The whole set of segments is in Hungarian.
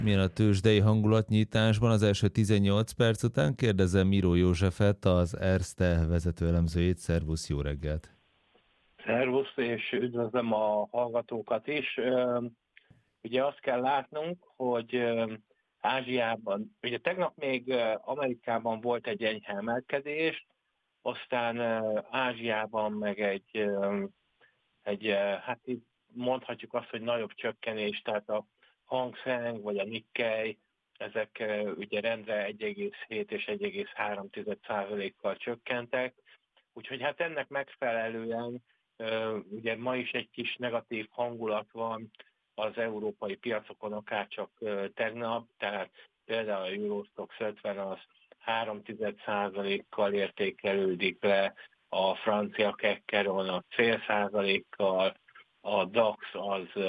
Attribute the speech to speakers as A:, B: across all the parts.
A: Milyen a tőzsdei hangulatnyitásban az első 18 perc után? Kérdezem Miró Józsefet, az Erste vezető elemzőjét. Szervusz, jó reggelt!
B: Szervusz, és üdvözlöm a hallgatókat is. Ugye azt kell látnunk, hogy Ázsiában, ugye tegnap még Amerikában volt egy enyhe emelkedés, aztán Ázsiában meg hát itt mondhatjuk azt, hogy nagyobb csökkenés, tehát a Hang Seng vagy a Nikkei, ezek ugye rendre 1,7 és 1,3%-kal csökkentek, úgyhogy hát ennek megfelelően ugye ma is egy kis negatív hangulat van az európai piacokon, akárcsak tegnap, tehát például a Eurostoxx 50 az 3,1%-kal értékelődik le, a francia Kekkeron a fél százalékkal, a DAX az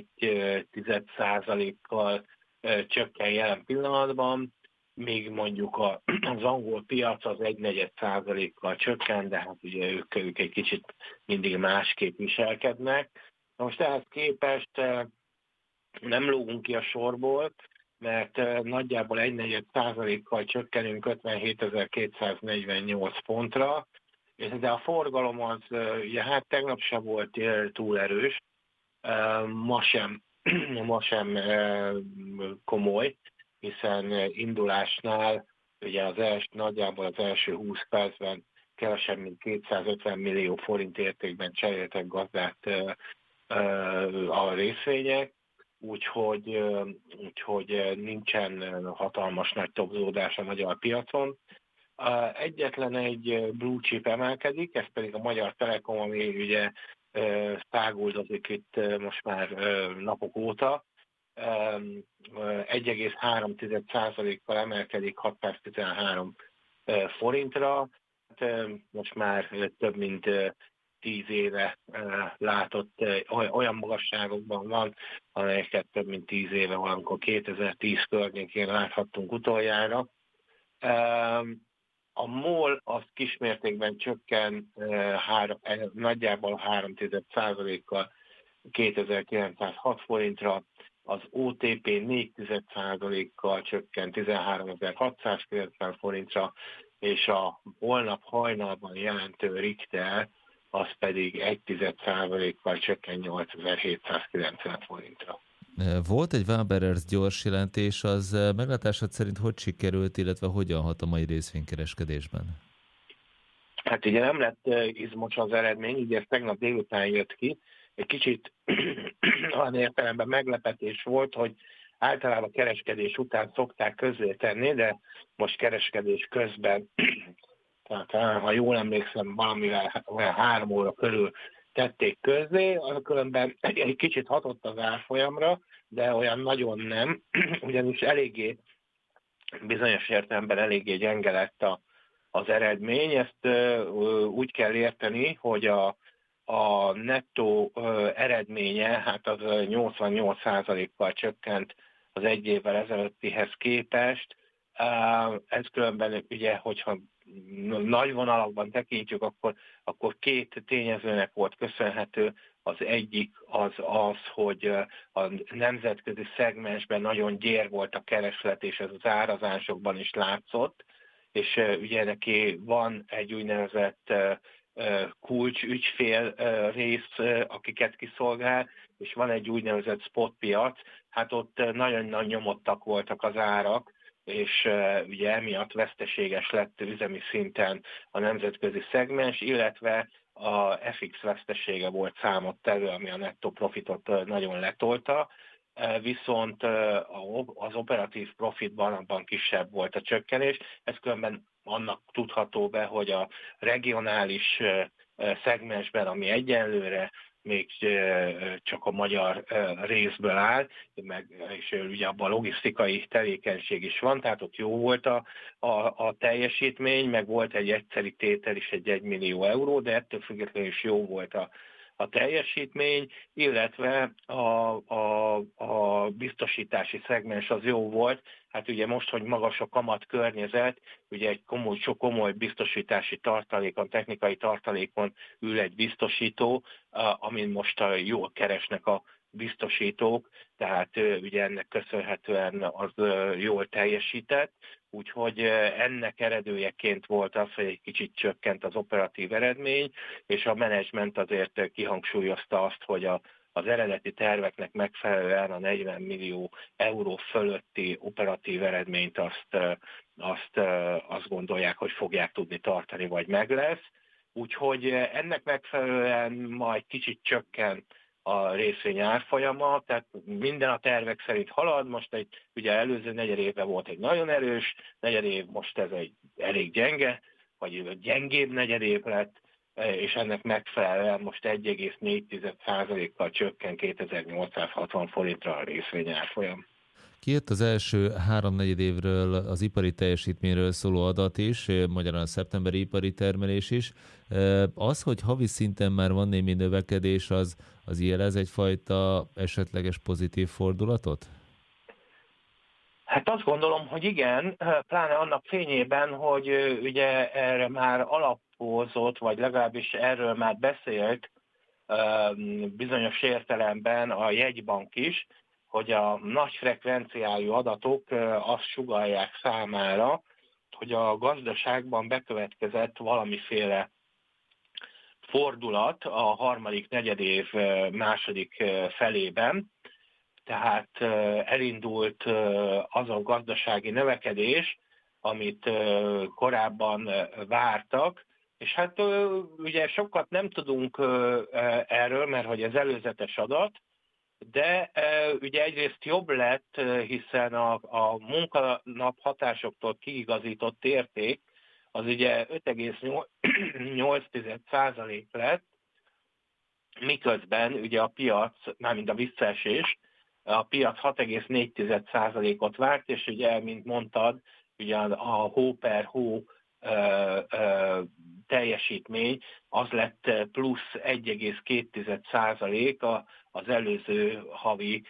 B: 1,1%-kal csökken jelen pillanatban, még mondjuk az angol piac az 1,4%-kal csökken, de hát ugye ők egy kicsit mindig másképp viselkednek. Na most ehhez képest nem lógunk ki a sorból, mert nagyjából 1,4%-kal csökkenünk 57.248 pontra, de a forgalom az, ugye, hát tegnap sem volt túl erős, ma sem komoly, hiszen indulásnál ugye nagyjából az első 20 percben kevesebb, mint 250 millió forint értékben cseréltek gazdát a részvények, úgyhogy nincsen hatalmas nagy topzódás a magyar piacon. Egyetlen egy blue chip emelkedik, ez pedig a Magyar Telekom, ami ugye száguldozik itt most már napok óta. 1,3%-kal emelkedik 613 forintra. Most már több mint 10 éve látott olyan magasságokban van, amelyeket több mint 10 éve valamikor 2010 környékén láthattunk utoljára. A MOL az kismértékben csökken nagyjából 3,1%-kal 2906 forintra, az OTP 4,1%-kal csökken 13.690 forintra, és a holnap hajnalban jelentő Richter az pedig 1,1%-kal csökken 8790 forintra.
A: Volt egy Waberers gyors jelentés, az meglátásod szerint hogy sikerült, illetve hogyan hat a mai részvénykereskedésben?
B: Hát ugye nem lett izmos az eredmény, ugye ez tegnap délután jött ki. Egy kicsit olyan értelemben meglepetés volt, hogy általában kereskedés után szokták közzétenni, de most kereskedés közben, tehát ha jól emlékszem, valamivel 3 óra körül tették közzé, különben egy kicsit hatott az árfolyamra, de olyan nagyon nem, ugyanis bizonyos értelemben eléggé gyenge lett az eredmény. Ezt úgy kell érteni, hogy a nettó eredménye, hát az 88%-kal csökkent az egy évvel ezelőttihez képest. Ez különben ugye, hogyha nagy vonalakban tekintjük, akkor két tényezőnek volt köszönhető. Az egyik az, hogy a nemzetközi szegmensben nagyon gyér volt a kereslet, és ez az árazásokban is látszott, és ugye neki van egy úgynevezett kulcs ügyfél rész, akiket kiszolgál, és van egy úgynevezett spot piac, hát ott nagyon nagy nyomottak voltak az árak, és ugye emiatt veszteséges lett üzemi szinten a nemzetközi szegmens, illetve a FX vesztesége volt számottevő, ami a nettó profitot nagyon letolta, viszont az operatív profitban abban kisebb volt a csökkenés. Ez különben annak tudható be, hogy a regionális szegmensben, ami egyenlőre még csak a magyar részből áll, és ugye abban a logisztikai tevékenység is van, tehát ott jó volt a teljesítmény, meg volt egy egyszeri tétel is, egy 1 millió euró, de ettől függetlenül is jó volt a teljesítmény, illetve a biztosítási szegmens az jó volt. Hát ugye most, hogy magas a kamat környezet, ugye egy komoly biztosítási tartalékon, technikai tartalékon ül egy biztosító, amin most jól keresnek biztosítók, tehát ugye ennek köszönhetően az jól teljesített, úgyhogy ennek eredőjeként volt az, hogy egy kicsit csökkent az operatív eredmény, és a menedzsment azért kihangsúlyozta azt, hogy az eredeti terveknek megfelelően a 40 millió euró fölötti operatív eredményt azt gondolják, hogy fogják tudni tartani, vagy meg lesz. Úgyhogy ennek megfelelően majd kicsit csökken a részvény árfolyama, tehát minden a tervek szerint halad, most ugye előző negyedévben volt egy nagyon erős negyedév, most ez egy elég gyenge, vagy gyengébb negyedév lett, és ennek megfelelően most 1,4%-kal csökken 2860 forintra a részvény árfolyam.
A: Kijött az első háromnegyed évről az ipari teljesítményről szóló adat is, magyarán a szeptemberi ipari termelés is. Az, hogy havi szinten már van némi növekedés, az jelez egyfajta esetleges pozitív fordulatot?
B: Hát azt gondolom, hogy igen, pláne annak fényében, hogy ugye erre már alapozott, vagy legalábbis erről már beszélt bizonyos értelemben a jegybank is, hogy a nagy frekvenciájú adatok azt sugallják számára, hogy a gazdaságban bekövetkezett valamiféle fordulat a harmadik negyedév második felében, tehát elindult az a gazdasági növekedés, amit korábban vártak, és hát ugye sokat nem tudunk erről, mert hogy ez előzetes adat, de ugye egyrészt jobb lett, hiszen a munkanap hatásoktól kiigazított érték az ugye 5,8% lett, miközben ugye a piac, mármint a visszaesés, a piac 6,4%-ot várt, és ugye, mint mondtad, ugye a hó per hó teljesítmény az lett plusz 1,2% az előző havi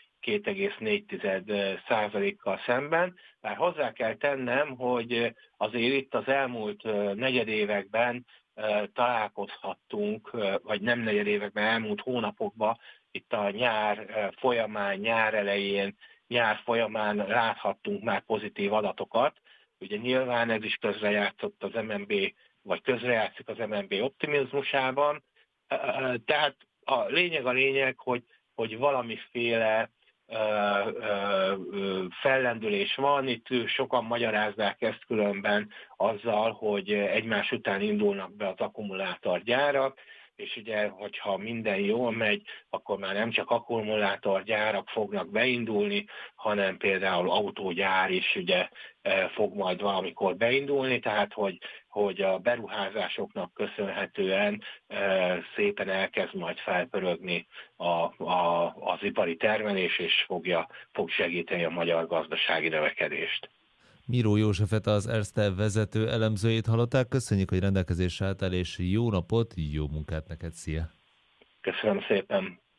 B: 2,4%-kal szemben. Bár hozzá kell tennem, hogy azért itt az elmúlt negyedévekben találkozhattunk, vagy nem negyedévekben, elmúlt hónapokban, itt a nyár folyamán, nyár elején, nyár folyamán láthattunk már pozitív adatokat. Ugye nyilván ez is közrejátszott az MNB, vagy közrejátszik az MNB optimizmusában. Tehát a lényeg, hogy valamiféle fellendülés van. Itt sokan magyarázzák ezt különben azzal, hogy egymás után indulnak be az akkumulátorgyárak, és ugye, hogyha minden jól megy, akkor már nem csak akkumulátorgyárak fognak beindulni, hanem például autógyár is ugye fog majd valamikor beindulni, tehát hogy a beruházásoknak köszönhetően szépen elkezd majd felpörögni az ipari termelés, és fog segíteni a magyar gazdasági növekedést.
A: Miró Józsefet, az Erste vezető elemzőjét hallották. Köszönjük, hogy rendelkezésre álltál, és jó napot, jó munkát neked, szia!
B: Köszönöm szépen!